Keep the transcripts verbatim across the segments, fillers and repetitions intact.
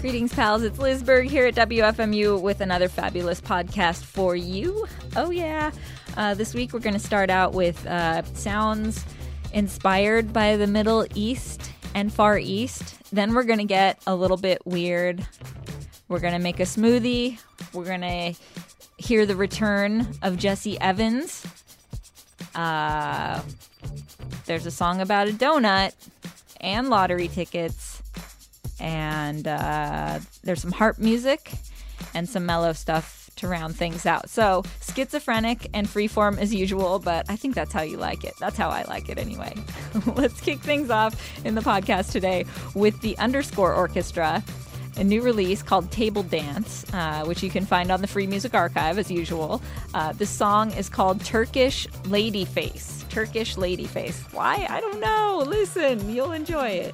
Greetings, pals. It's Liz Berg here at W F M U with another fabulous podcast for you. Oh, yeah. Uh, this week we're going to start out with uh, sounds inspired by the Middle East and Far East. Then we're going to get a little bit weird. We're going to make a smoothie. We're going to hear the return of Jesse Evans. Uh, there's a song about a donut and lottery tickets. And uh, there's some harp music and some mellow stuff to round things out. So schizophrenic and freeform as usual, but I think that's how you like it. That's how I like it anyway. Let's kick things off in the podcast today with the Underscore Orchestra, a new release called Table Dance, uh, which you can find on the Free Music Archive as usual. Uh, this song is called Turkish Lady Face. Turkish Lady Face. Why? I don't know. Listen, you'll enjoy it.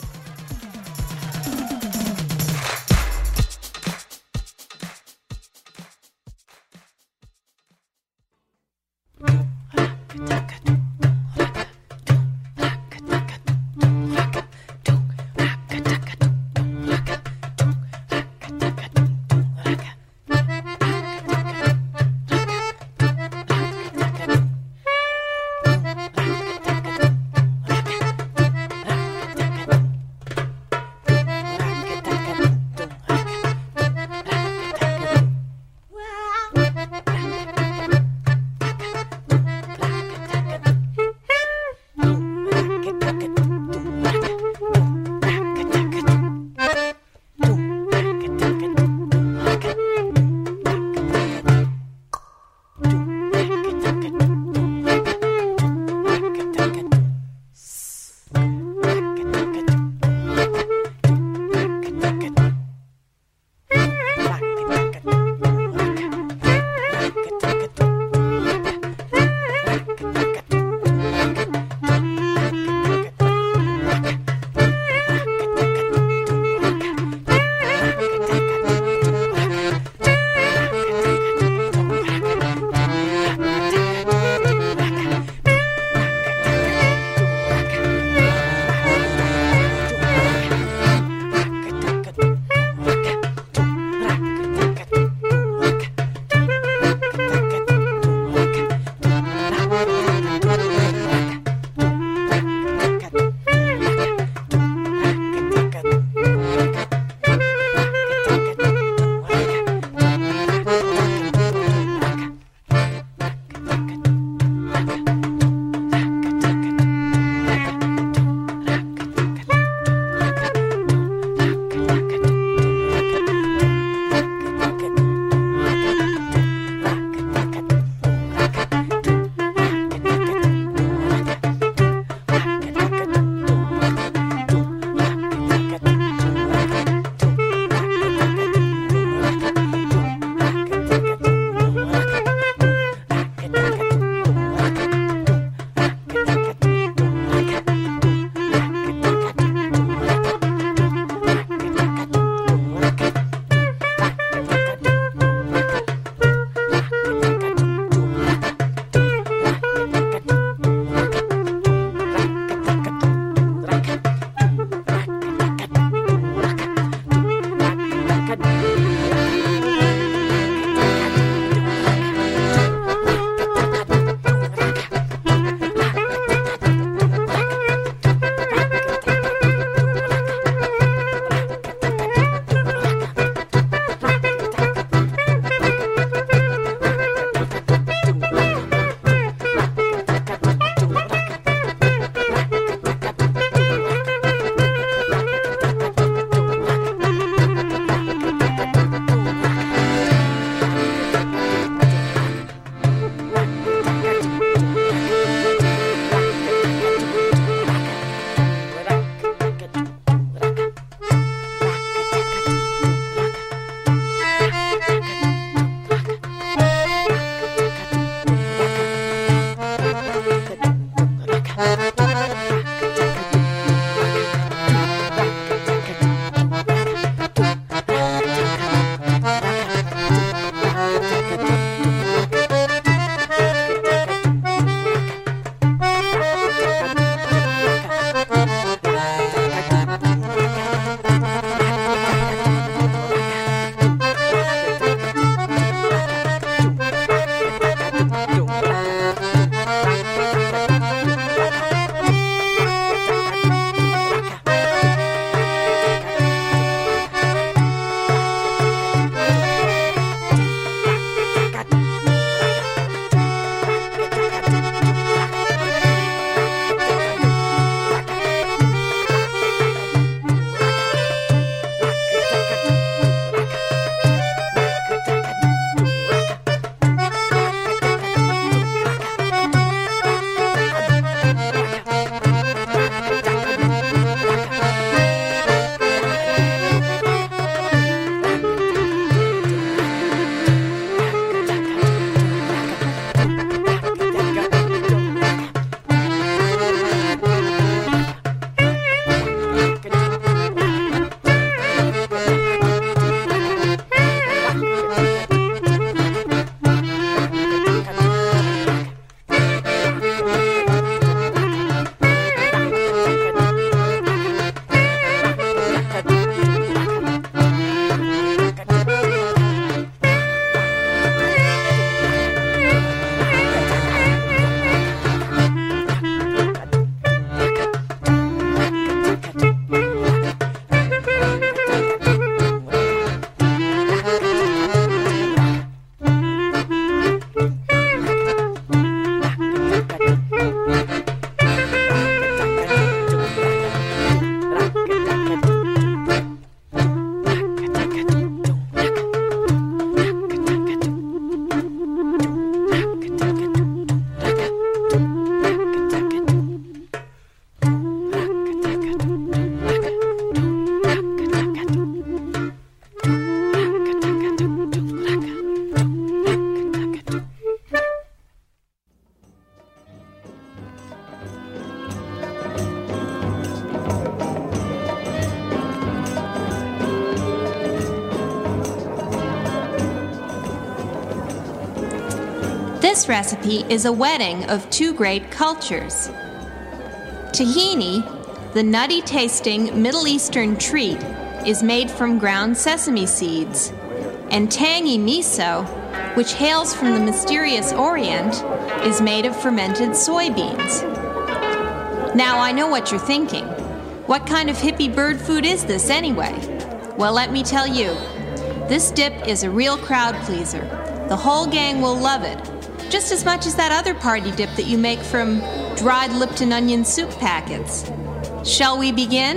This recipe is a wedding of two great cultures. Tahini, the nutty-tasting Middle Eastern treat, is made from ground sesame seeds, and tangy miso, which hails from the mysterious Orient, is made of fermented soybeans. Now, I know what you're thinking. What kind of hippie bird food is this anyway? Well, let me tell you. This dip is a real crowd pleaser. The whole gang will love it, just as much as that other party dip that you make from dried Lipton onion soup packets. Shall we begin?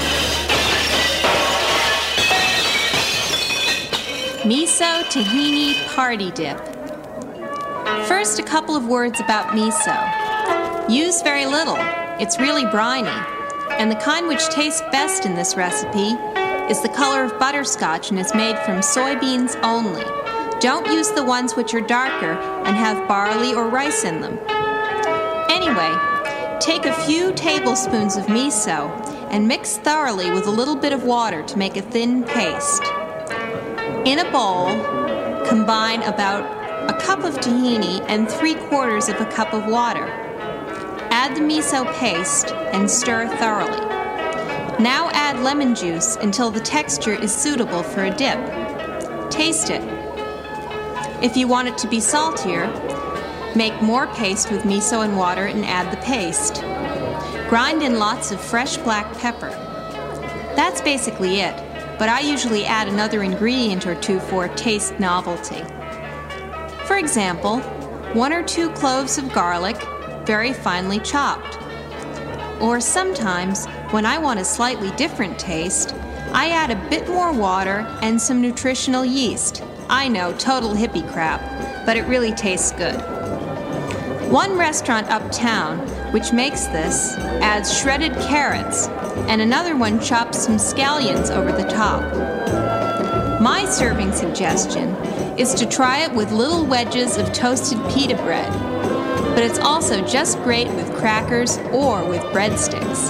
Miso Tahini Party Dip. First, a couple of words about miso. Use very little. It's really briny, and the kind which tastes best in this recipe is the color of butterscotch and is made from soybeans only. Don't use the ones which are darker and have barley or rice in them. Anyway, take a few tablespoons of miso and mix thoroughly with a little bit of water to make a thin paste. In a bowl, combine about a cup of tahini and three quarters of a cup of water. Add the miso paste and stir thoroughly. Now add lemon juice until the texture is suitable for a dip. Taste it. If you want it to be saltier, make more paste with miso and water and add the paste. Grind in lots of fresh black pepper. That's basically it, but I usually add another ingredient or two for taste novelty. For example, one or two cloves of garlic, very finely chopped. Or sometimes, when I want a slightly different taste, I add a bit more water and some nutritional yeast. I know, total hippie crap, but it really tastes good. One restaurant uptown, which makes this, adds shredded carrots, and another one chops some scallions over the top. My serving suggestion is to try it with little wedges of toasted pita bread, but it's also just great with crackers or with breadsticks.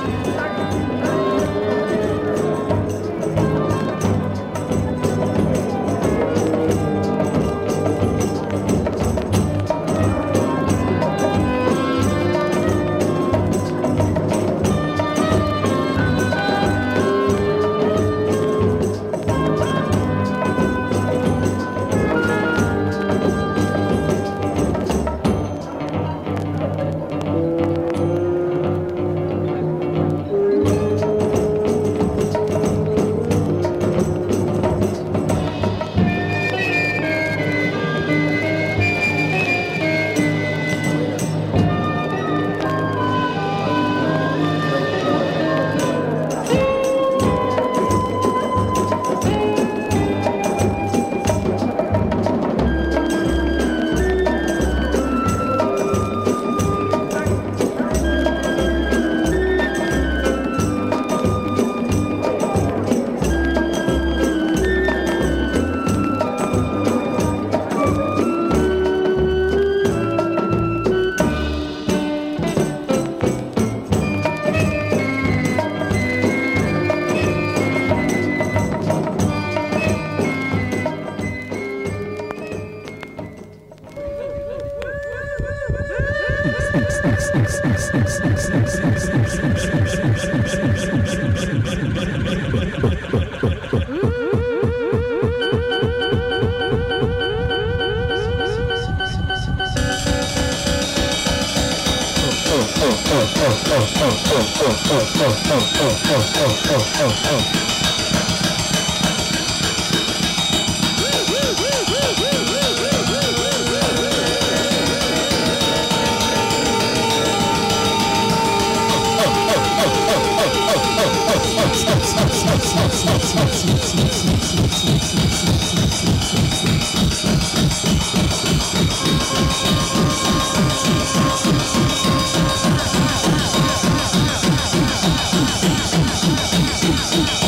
Thank you.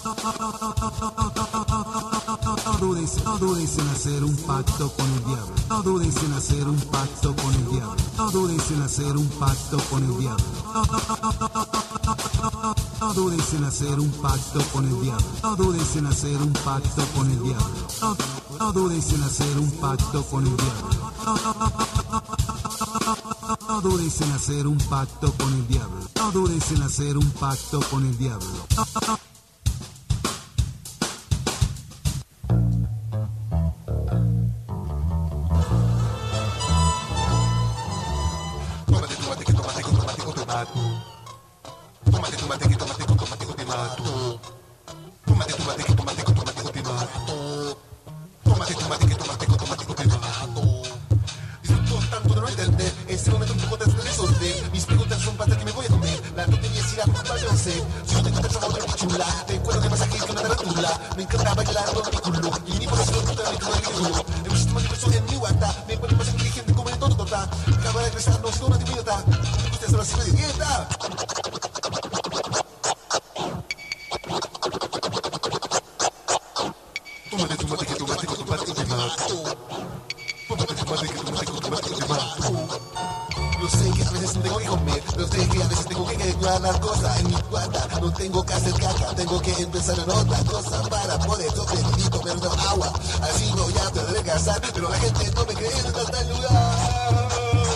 No dudes, no dudes en hacer un pacto con el diablo. No dudes en hacer un pacto con el diablo. No dudes en hacer un pacto con el diablo. No dudes en hacer un pacto con el diablo. No dudes en hacer un pacto con el diablo. No, no dudes en hacer un pacto con el diablo. No dudes en hacer un pacto con el diablo. No dudes en hacer un pacto con el diablo. Tómate, tómate, que tómate, que tómate, que te mato. Tómate, tómate, que tómate, que tómate, que te mato. Tómate, tómate, que tómate, que tómate, que te mato. Tómate, tómate, que tómate, que tómate, que te mato. Disfruto tanto de no entender. Ese momento un poco te de resolver. Mis preguntas son para que me voy a comer. La tontería es ir a jugar, yo sé. Si no te encuentras a otra chula, te encuentro de masaje que una tarántula. Me encanta bailar con mi culo. Y ni por eso no te da mi culo de culo. El sistema de peso en mi guata. Me encuentro más inteligente como el todo tota. Acaba de regresar, no soy una timidota. Usted se lo hace de dieta. Tómate, tómate, que tómate, que tómate, que te mato. Tómate, tómate, que tómate, que tómate, que te mato. Yo sé que a veces no tengo que comer, yo sé que a veces tengo que ganar cosas en mi guata. No tengo que hacer caca, tengo que empezar en otra cosa para poder sobrevivir, tomar agua. Así voy a adelgazar, pero la gente no me cree en tal lugar.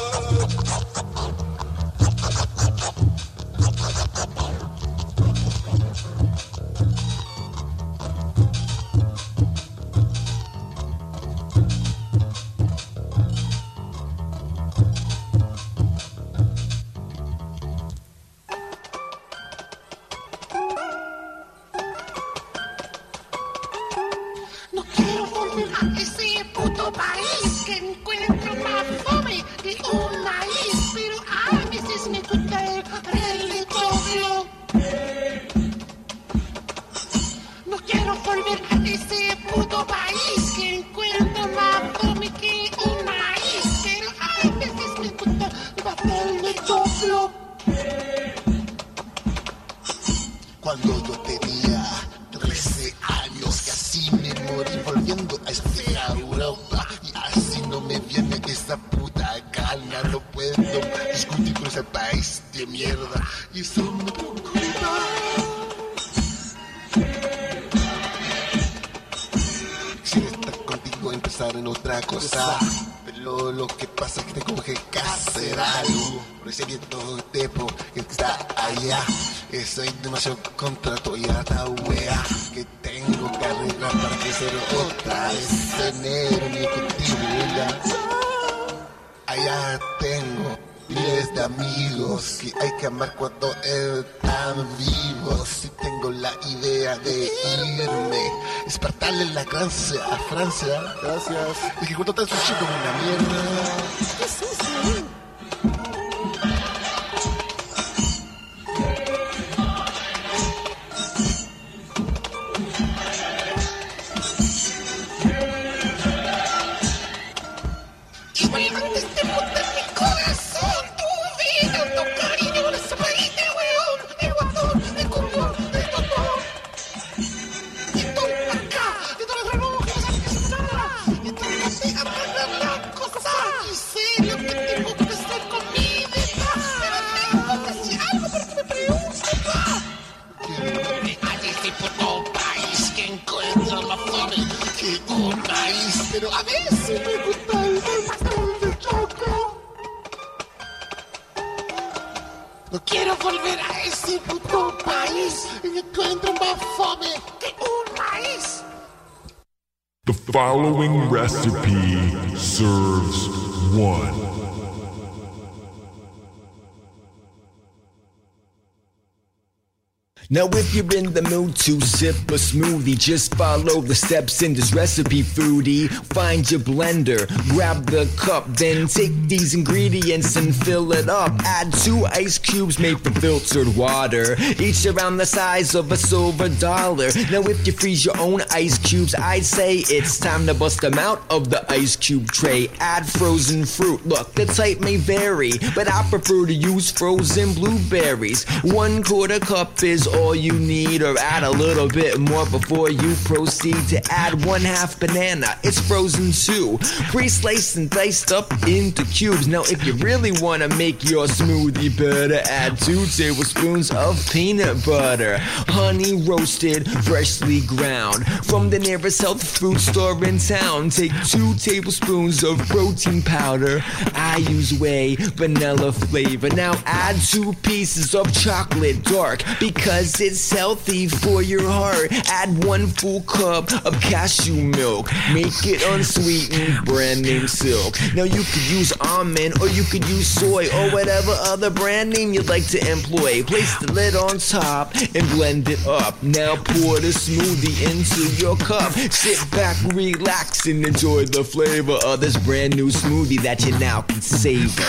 No quiero volver a ese puto país que encuentro más fome que un maíz, pero a veces me gusta el religión. No quiero volver a ese puto país que encuentro más fome que un maíz, pero a veces me gusta el religión. Cuando yo tenía trece años, casi me morí volviendo a esta Europa. Y así no me viene esta puta gana. No puedo discutir con ese país de mierda. Y eso me preocupa. Quisiera estar contigo, empezar en otra cosa. Pero lo que pasa es que tengo que hacer algo. Por ese viento tepo que está allá. Soy demasiado contrato y ata wea que tengo que arreglar para crecer otra vez. Tener un ejecutivo. Allá tengo miles de amigos que hay que amar cuando están vivos. Si tengo la idea de irme, es para darle la gracia a Francia. Gracias. Es que cuando estás sushi como una mierda. ¿Qué es eso? Pero a veces me gusta el pastel de choco. No quiero volver a ese puto país y me encuentro más fome que un maíz. The following recipe serves one. Now if you're in the mood to sip a smoothie, just follow the steps in this recipe, foodie. Find your blender, grab the cup, then take these ingredients and fill it up. Add two ice cubes made from filtered water, each around the size of a silver dollar. Now if you freeze your own ice cubes, I'd say it's time to bust them out of the ice cube tray. Add frozen fruit, look, the type may vary, but I prefer to use frozen blueberries. One quarter cup is all all you need, or add a little bit more before you proceed to add one half banana. It's frozen too, pre-sliced and diced up into cubes. Now if you really want to make your smoothie better, add two tablespoons of peanut butter, honey roasted, freshly ground from the nearest health food store in town. Take two tablespoons of protein powder. I use whey, vanilla flavor. Now add two pieces of chocolate dark because it's healthy for your heart. Add one full cup of cashew milk. Make it unsweetened, brand name Silk. Now you could use almond, or you could use soy, or whatever other brand name you'd like to employ. Place the lid on top and blend it up. Now pour the smoothie into your cup. Sit back, relax, and enjoy the flavor of this brand new smoothie that you now can savor.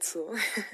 dazu.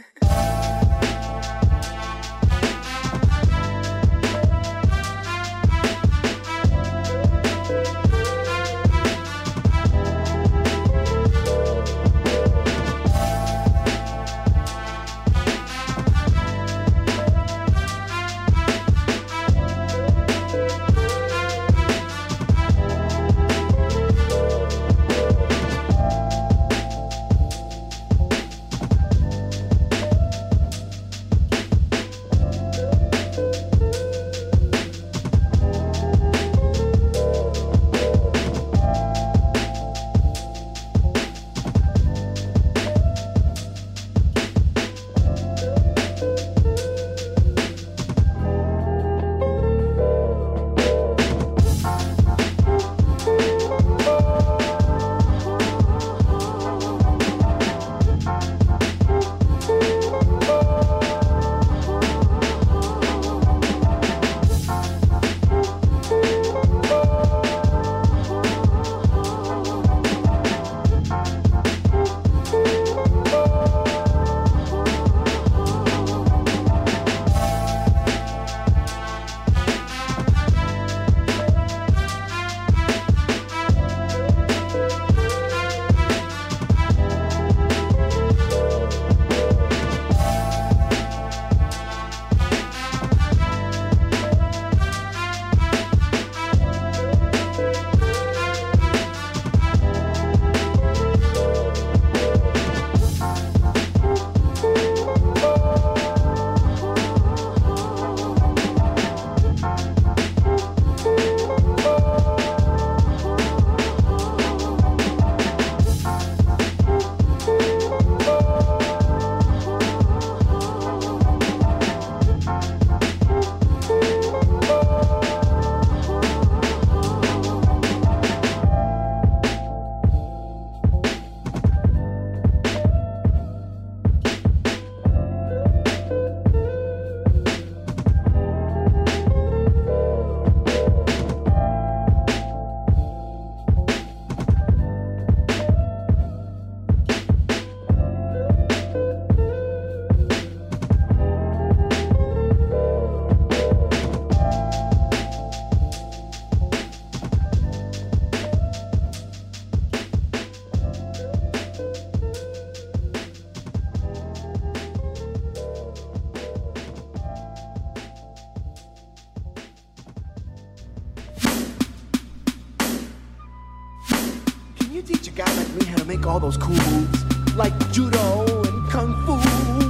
Teach a guy like me how to make all those cool moves, like judo and kung fu.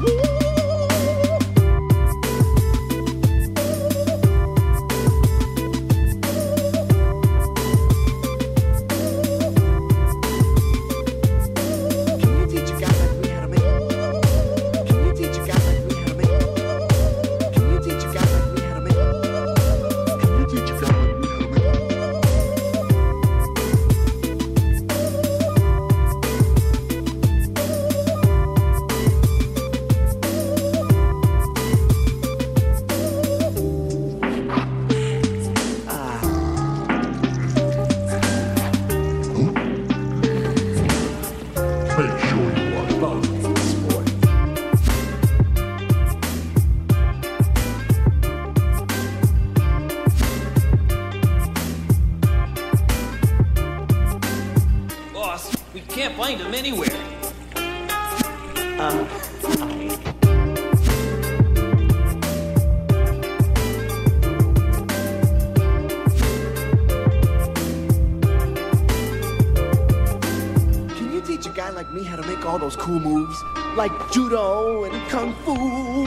Can't find him anywhere. Uh, Can you teach a guy like me how to make all those cool moves, like judo and kung fu?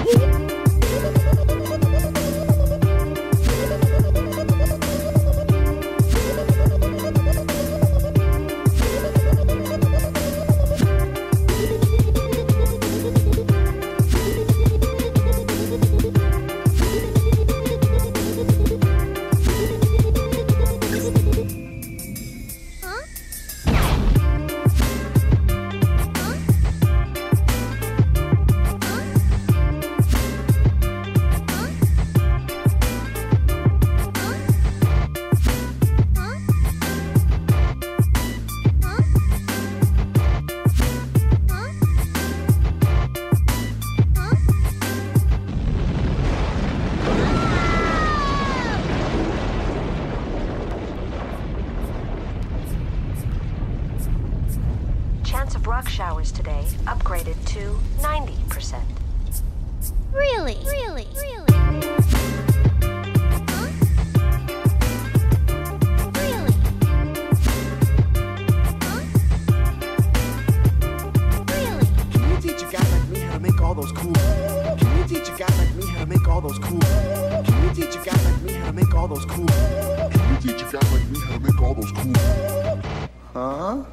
rock showers today upgraded to ninety percent. Really? Really? Really? All those cool. Can you teach a guy like me how to make all those cool? Can you teach a guy like me how to make all those cool? Can you teach a guy like me how to make all those cool? Huh?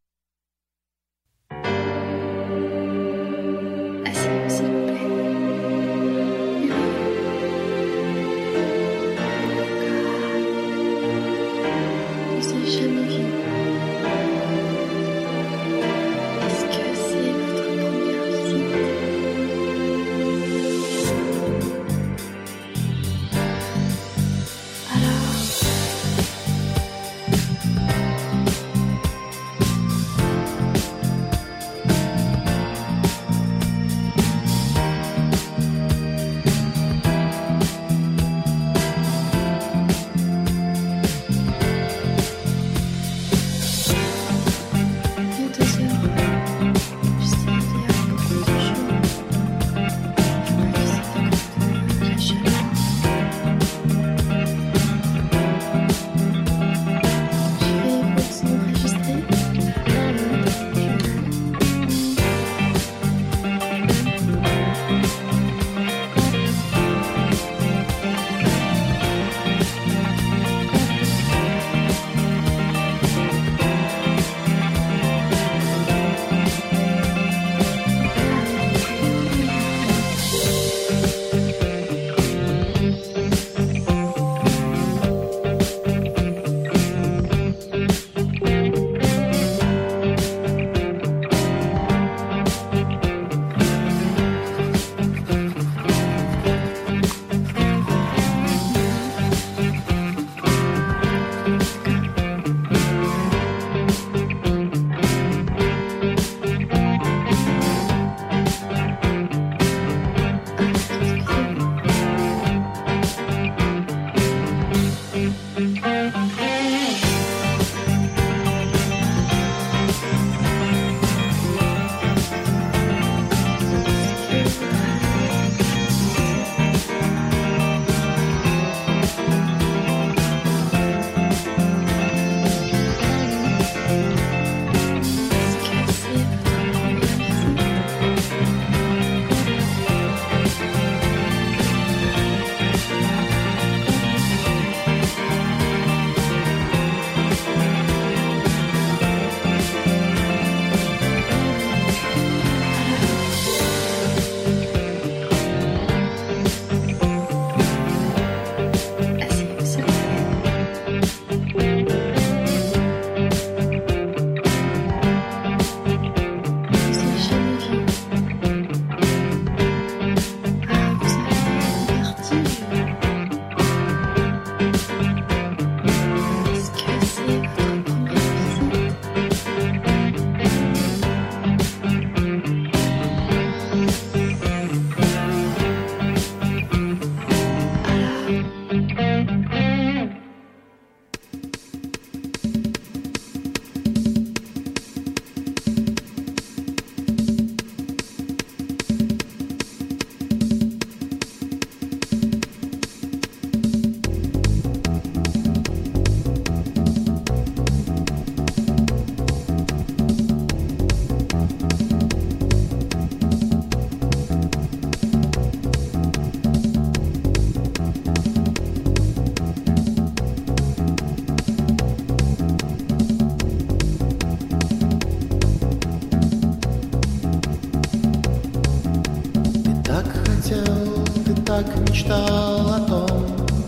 так мечтал о том,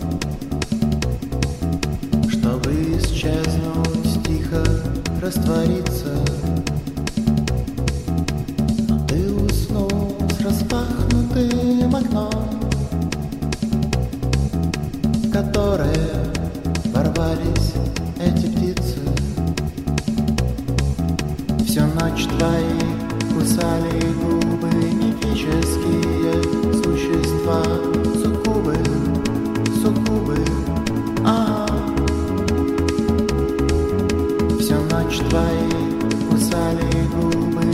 чтобы исчезнуть, тихо раствориться. Но ты уснул с распахнутым окном, в которое ворвались эти птицы. Всю ночь твои кусали губы мифические существа, суккубы, суккубы, а всю ночь твои кусали губы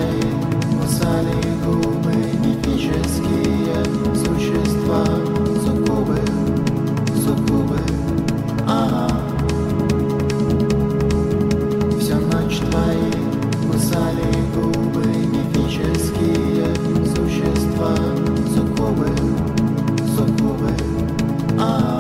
твои кусали губы мифические существа. Суккубы, суккубы, ага. Всю ночь твои кусали губы мифические существа. Суккубы, суккубы, ага.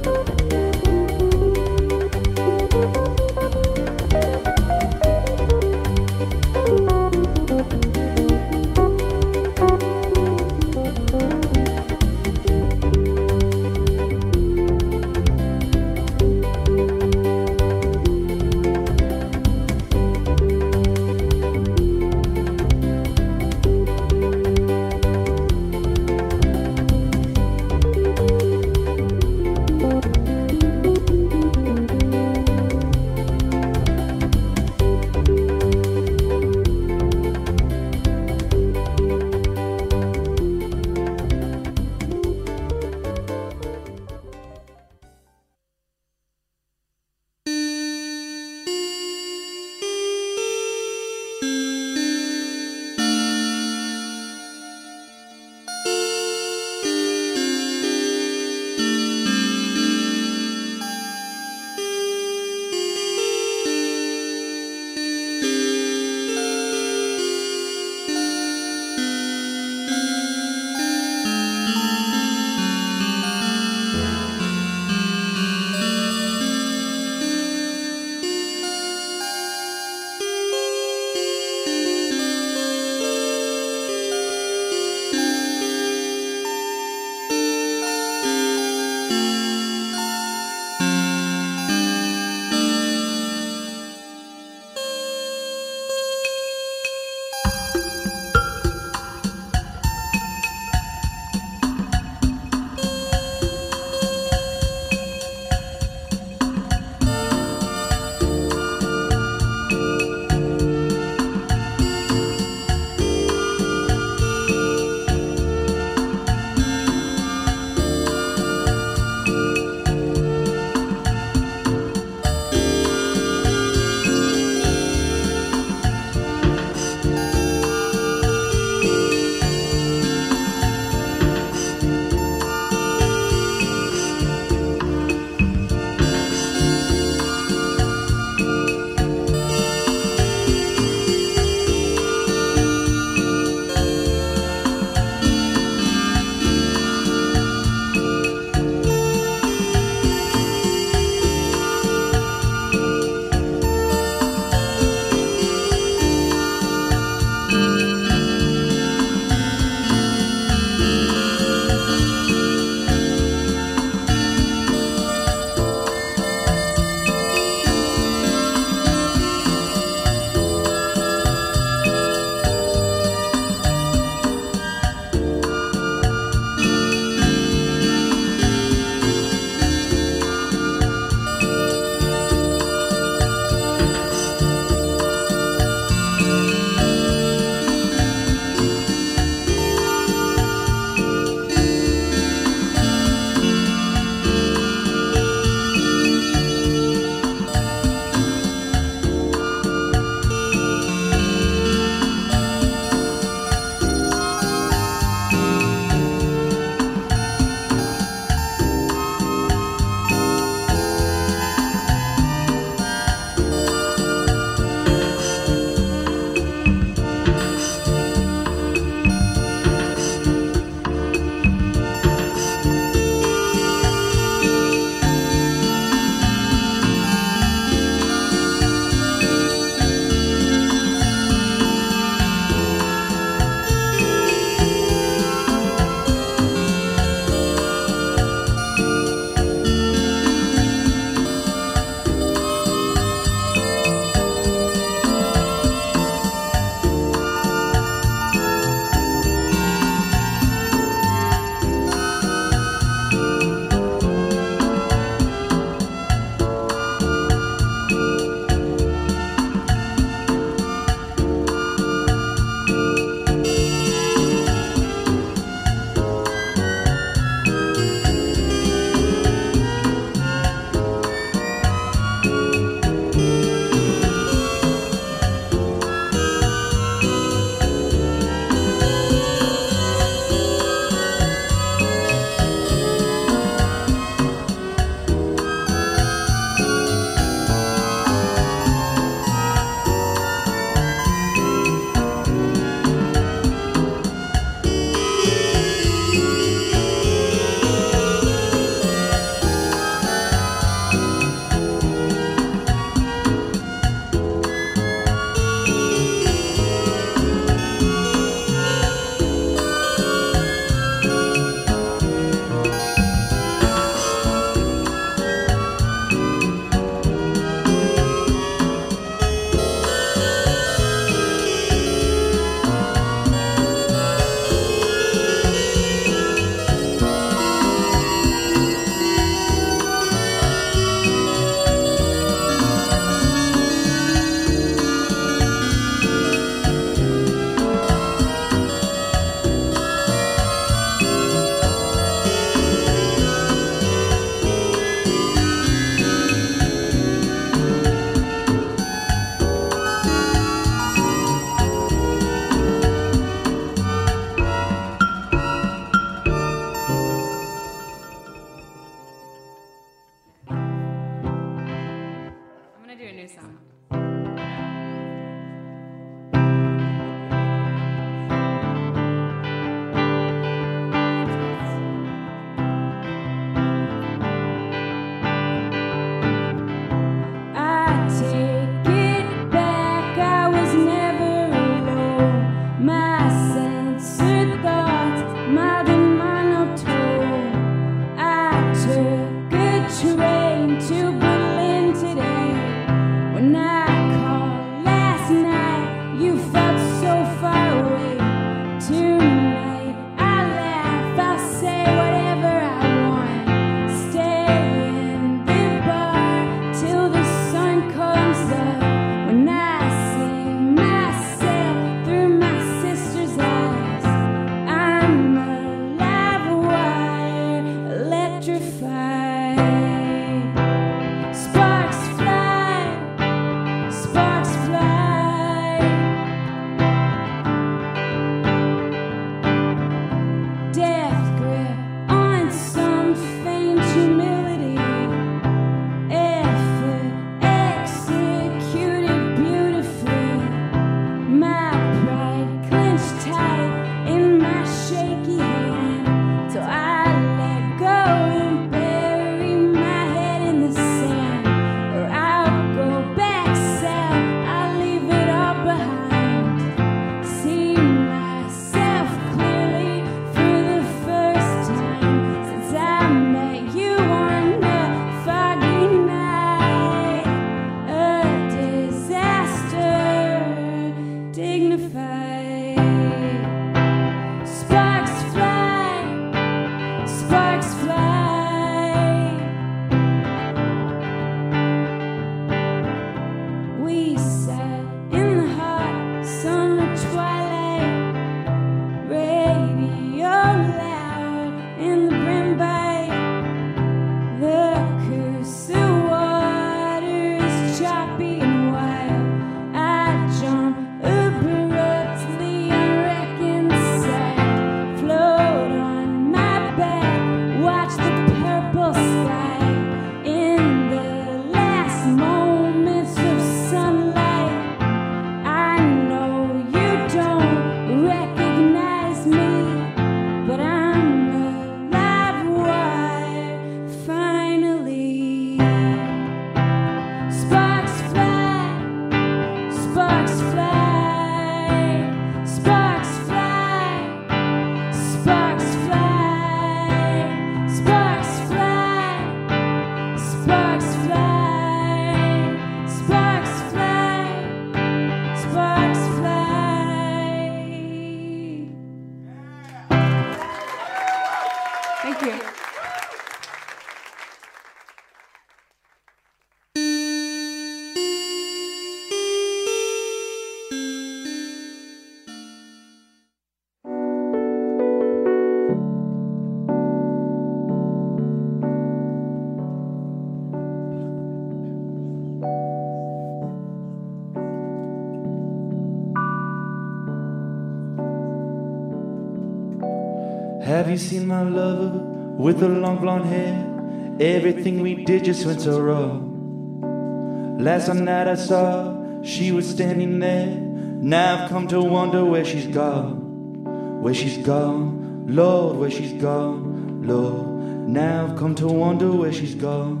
Have you seen my lover with the long blonde hair? Everything we did just went so wrong. Last night I saw she was standing there. Now I've come to wonder where she's gone. Where she's gone, Lord, where she's gone, Lord. Now I've come to wonder where she's gone.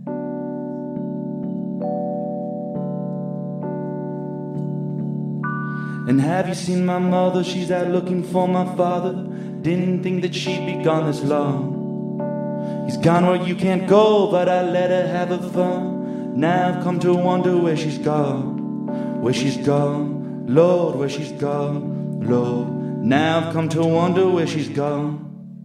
And have you seen my mother? She's out looking for my father. Didn't think that she'd be gone this long. He's gone where you can't go, but I let her have her fun. Now I've come to wonder where she's gone. Where she's gone, Lord, where she's gone, Lord. Now I've come to wonder where she's gone.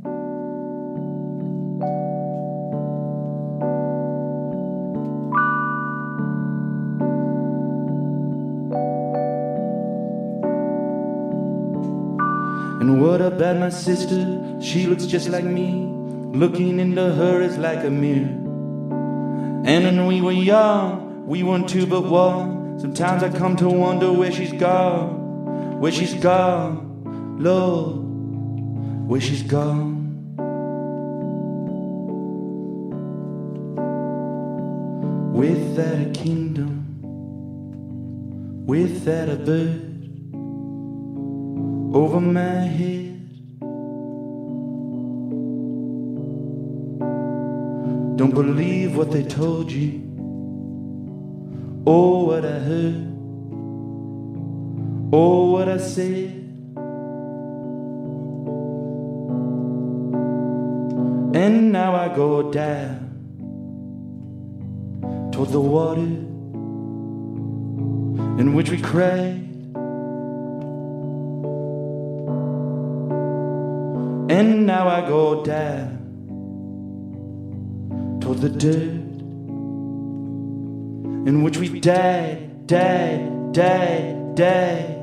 And what about my sister? She looks just like me. Looking into her is like a mirror. And when we were young, we weren't two but one. Sometimes I come to wonder where she's gone. Where she's gone, Lord, where she's gone. Without a kingdom, without a bird over my head. Don't believe what they told you, or what I heard, or what I said. And now I go down toward the water in which we cried. And now I go down toward the dirt in which we died, died, died, died.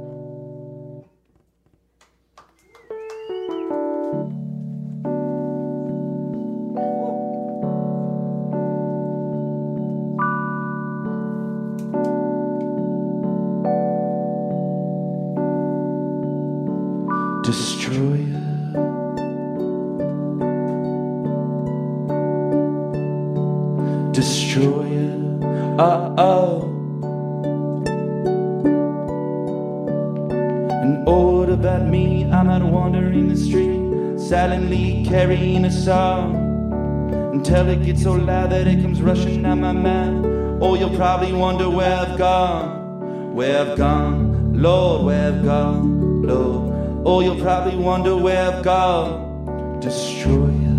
Destroyer, destroyer, uh-oh. And what about me? I'm out wandering the street, silently carrying a song, until it gets so loud that it comes rushing out my mouth. Oh, you'll probably wonder where I've gone, where I've gone, Lord, where I've gone, Lord. Oh, you'll probably wonder where I've gone. Destroyer,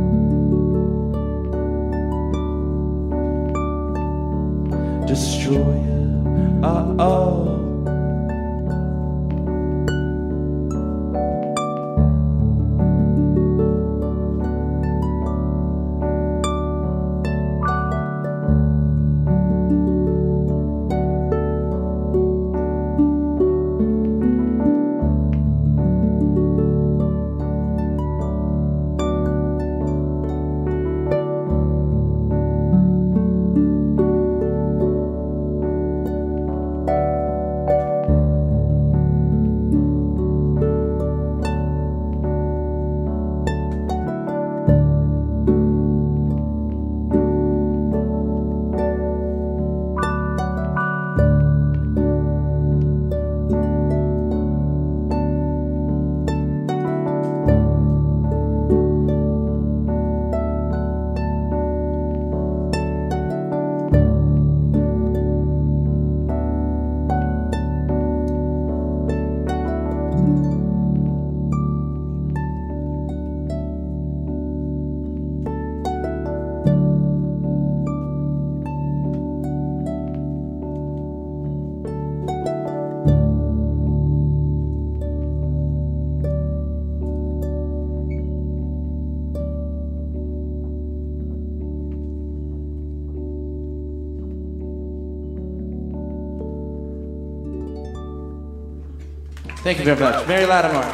destroyer, uh-oh. Thank you very much. Mary Lattimore.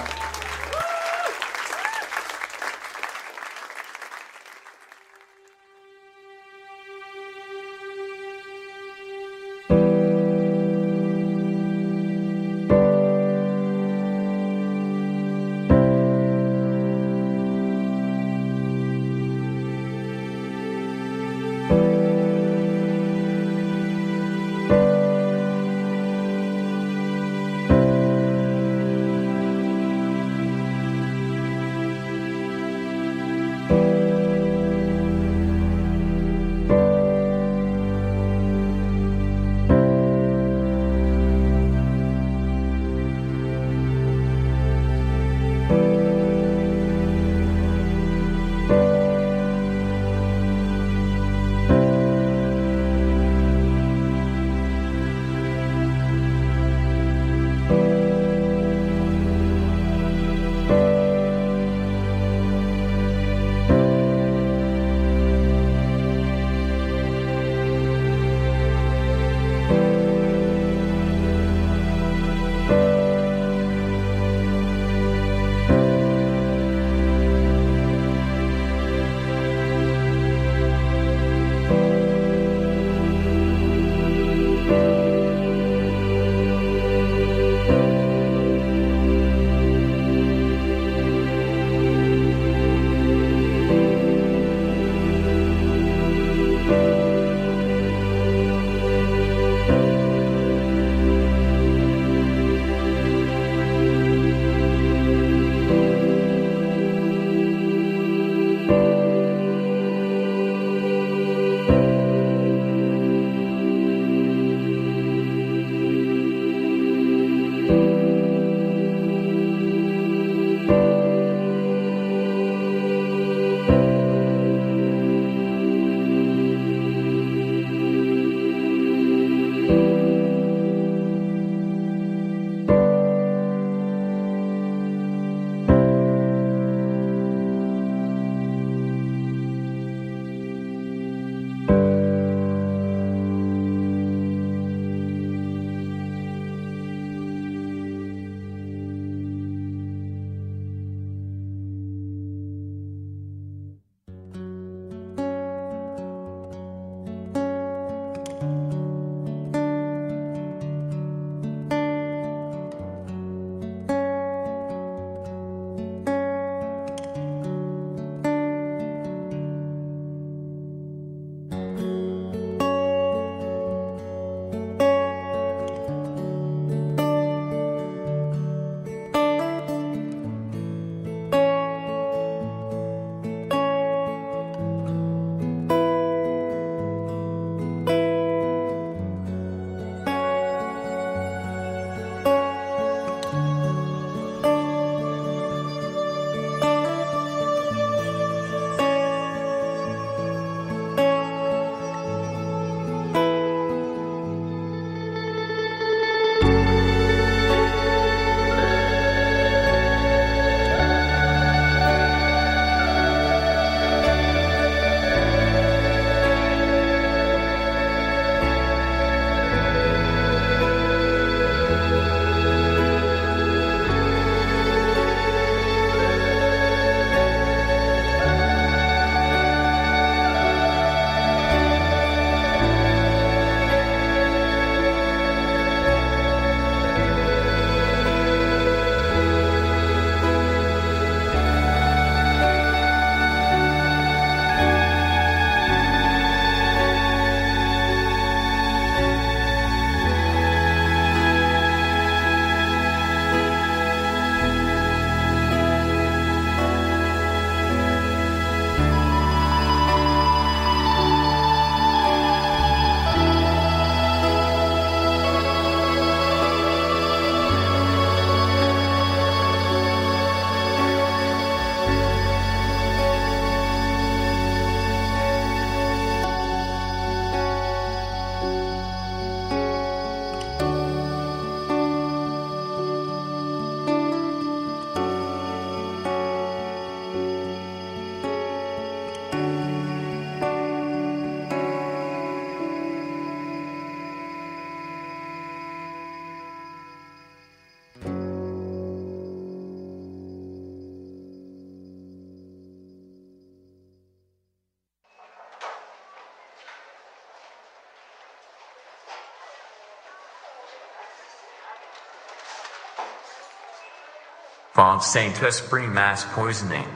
From Saint Esprit mass poisoning.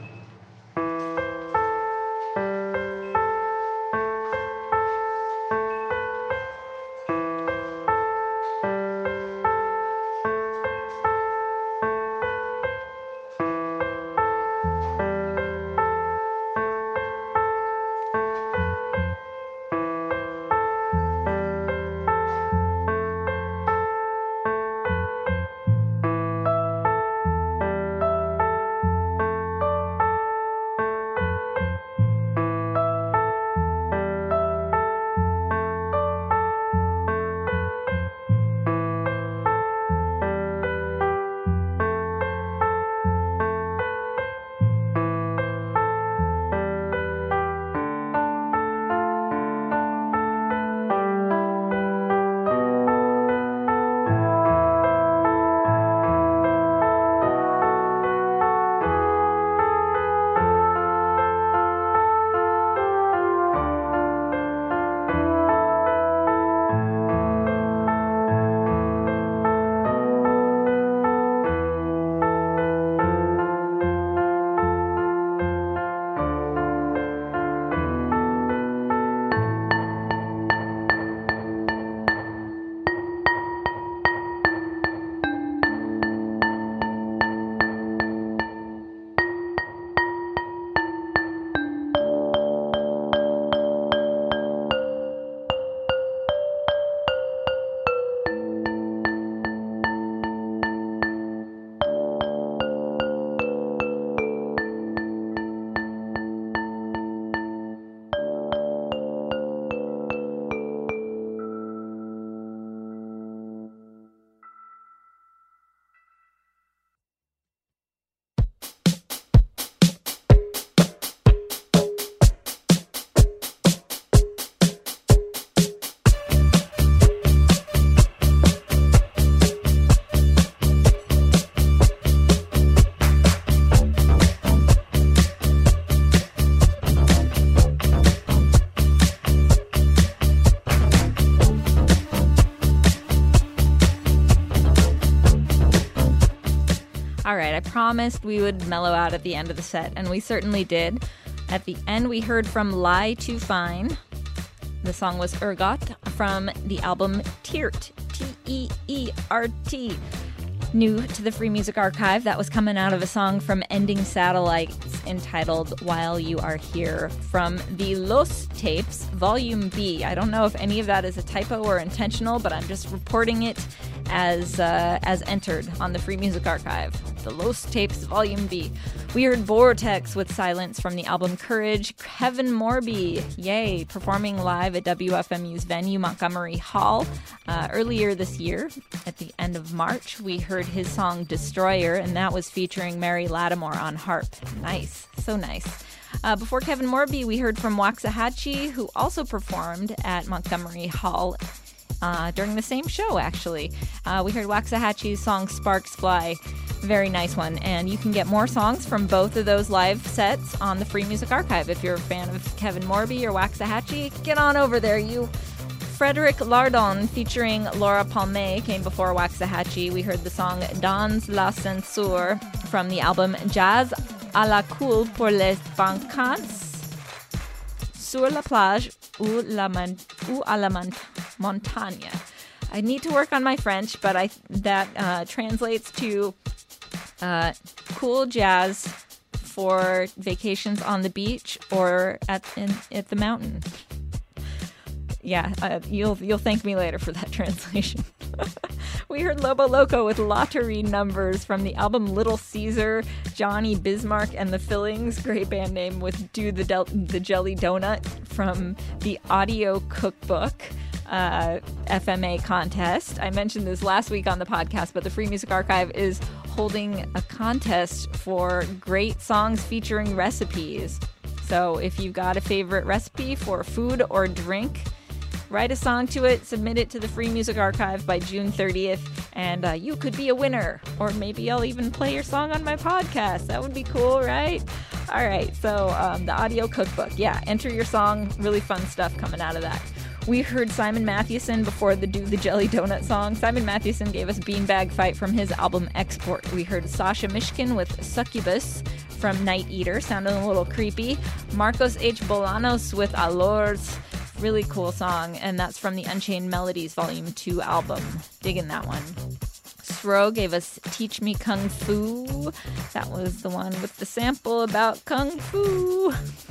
All right, I promised we would mellow out at the end of the set, and we certainly did. At the end, we heard from Lie to Fine. The song was Ergot from the album Teert, T E E R T. New to the Free Music Archive, that was coming out of a song from Ending Satellites entitled While You Are Here from the Los Tapes, Volume B. I don't know if any of that is a typo or intentional, but I'm just reporting it as uh, as entered on the Free Music Archive. The Los Tapes, Volume B. We heard Vortex with Silence from the album Courage. Kevin Morby, yay, performing live at W F M U's venue, Montgomery Hall, uh, earlier this year. At the end of March, we heard his song Destroyer, and that was featuring Mary Lattimore on harp. Nice, so nice. Uh, before Kevin Morby, we heard from Waxahachie, who also performed at Montgomery Hall uh, during the same show, actually. Uh, we heard Waxahachie's song Sparks Fly. Very nice one. And you can get more songs from both of those live sets on the Free Music Archive. If you're a fan of Kevin Morby or Waxahachie, get on over there, you. Frederic Lardon featuring Laura Palme came before Waxahachie. We heard the song Dans la Censure from the album Jazz à la cool pour les vacances sur la plage ou, la man- ou à la man- montagne. I need to work on my French, but I that uh, translates to uh, cool jazz for vacations on the beach or at in, at the mountain. Yeah, uh, you'll you'll thank me later for that translation. We heard Lobo Loco with Lottery Numbers from the album Little Caesar, Johnny Bismarck and the Fillings, great band name, with Do the Del- the Jelly Donut from the Audio Cookbook uh, F M A contest. I mentioned this last week on the podcast, but the Free Music Archive is holding a contest for great songs featuring recipes. So if you've got a favorite recipe for food or drink, write a song to it, submit it to the Free Music Archive by June thirtieth, and uh, you could be a winner. Or maybe I'll even play your song on my podcast. That would be cool, right? All right, so um, the Audio Cookbook. Yeah, enter your song. Really fun stuff coming out of that. We heard Simon Mathewson before the Do the Jelly Donut song. Simon Mathewson gave us Beanbag Fight from his album Export. We heard Sasha Mishkin with Succubus from Night Eater, sounding a little creepy. Marcos H. Bolanos with Allures, really cool song, and that's from the Unchained Melodies Volume two album. Digging that one. Sro gave us Teach Me Kung Fu. That was the one with the sample about Kung Fu.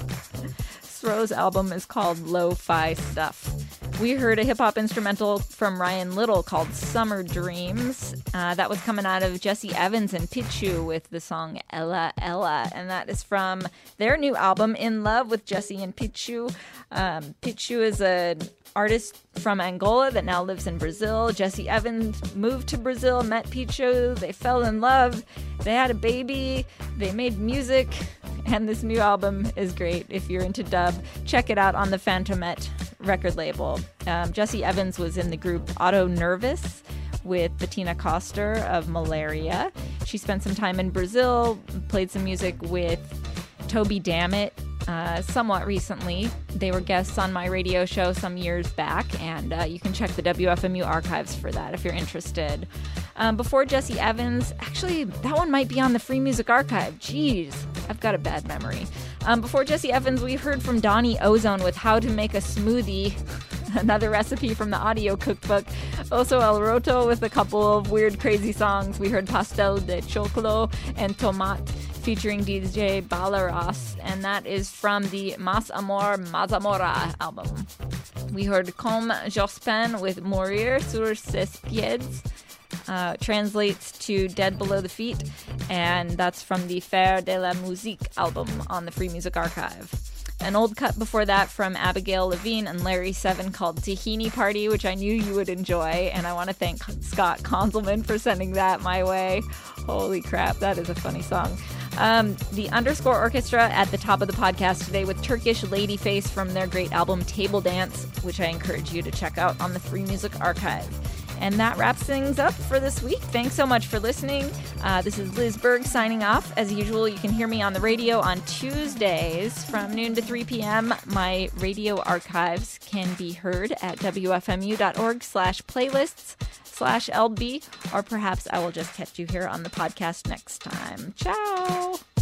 Sro's album is called Lo-Fi Stuff. We heard a hip-hop instrumental from Ryan Little called Summer Dreams. Uh, that was coming out of Jesse Evans and Pichu with the song Ella Ella, and that is from their new album, In Love with Jesse and Pichu. Um, Pichu is an artist from Angola that now lives in Brazil. Jesse Evans moved to Brazil, met Pichu, they fell in love, they had a baby, they made music, and this new album is great. If you're into dub, check it out on the Phantomette record label. Um, Jesse Evans was in the group Auto Nervous with Bettina Koster of Malaria. She spent some time in Brazil, played some music with Toby Dammit uh, somewhat recently. They were guests on my radio show some years back, and uh, you can check the W F M U archives for that if you're interested. Um, before Jesse Evans, actually, that one might be on the Free Music Archive. Jeez, I've got a bad memory. Um, before Jesse Evans, we heard from Donnie Ozone with How to Make a Smoothie, another recipe from the audio cookbook. Also El Roto with a couple of weird, crazy songs. We heard Pastel de Choclo and Tomat featuring D J Balaros, and that is from the Mas Amor Mazamora album. We heard Comme Jospin with Mourir sur ses pieds. Uh, translates to Dead Below the Feet, and that's from the Faire de la Musique album on the Free Music Archive. An old cut before that from Abigail Levine and Larry Seven called Tahini Party, which I knew you would enjoy, and I want to thank Scott Konzelman for sending that my way. Holy crap, that is a funny song. Um, the Underscore Orchestra at the top of the podcast today with Turkish Ladyface from their great album Table Dance, which I encourage you to check out on the Free Music Archive. And that wraps things up for this week. Thanks so much for listening. Uh, this is Liz Berg signing off. As usual, you can hear me on the radio on Tuesdays from noon to three p.m. My radio archives can be heard at wfmu.org slash playlists slash LB, or perhaps I will just catch you here on the podcast next time. Ciao!